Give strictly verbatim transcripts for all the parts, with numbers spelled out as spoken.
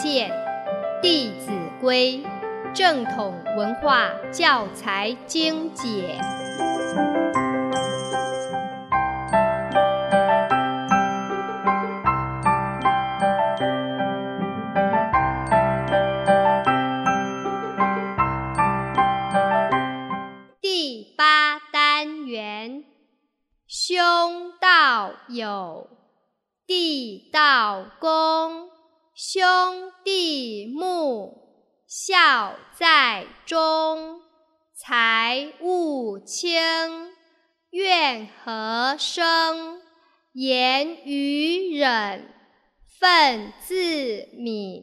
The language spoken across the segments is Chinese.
现《弟子规》正统文化教材精简。第八单元，兄道友，弟道恭，兄弟睦，孝在中，财物轻，怨和生，言语忍，忿自泯。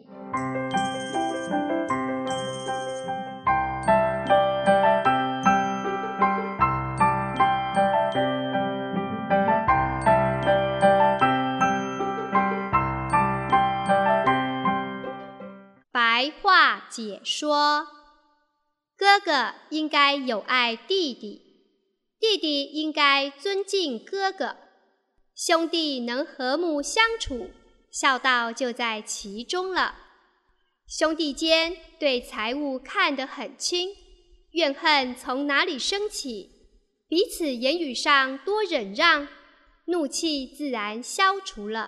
白话解说：哥哥应该友爱弟弟，弟弟应该尊敬哥哥，兄弟能和睦相处，孝道就在其中了。兄弟间对财物看得很轻，怨恨从哪里生起？彼此言语上多忍让，怒气自然消除了。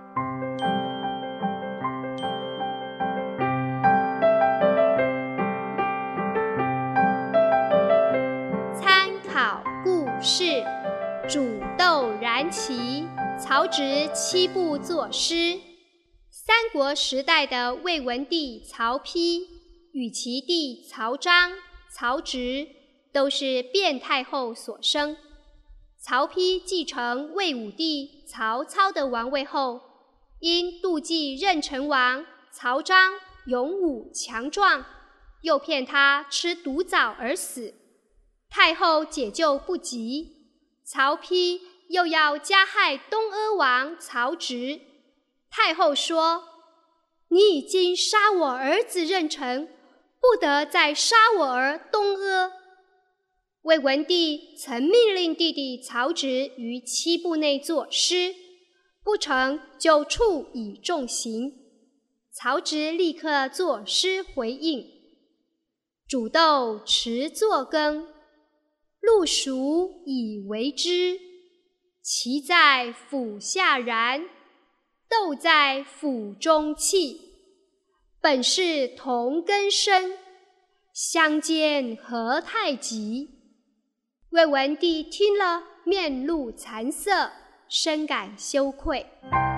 是煮豆燃萁，曹植七步作诗。三国时代的魏文帝曹丕与其弟曹彰、曹植都是卞太后所生。曹丕继承魏武帝曹操的王位后，因妒忌任城王曹彰勇武强壮，诱骗他吃毒枣而死。太后解救不及，曹丕又要加害东阿王曹植。太后说：“你已经杀我儿子任城，不得再杀我儿东阿。”魏文帝曾命令弟弟曹植于七步内作诗，不成就处以重刑。曹植立刻作诗回应：“煮豆持作羹，漉熟以为汁。萁在釜下燃，豆在釜中泣。本是同根生，相煎何太急。”魏文帝听了，面露惭色，深感羞愧。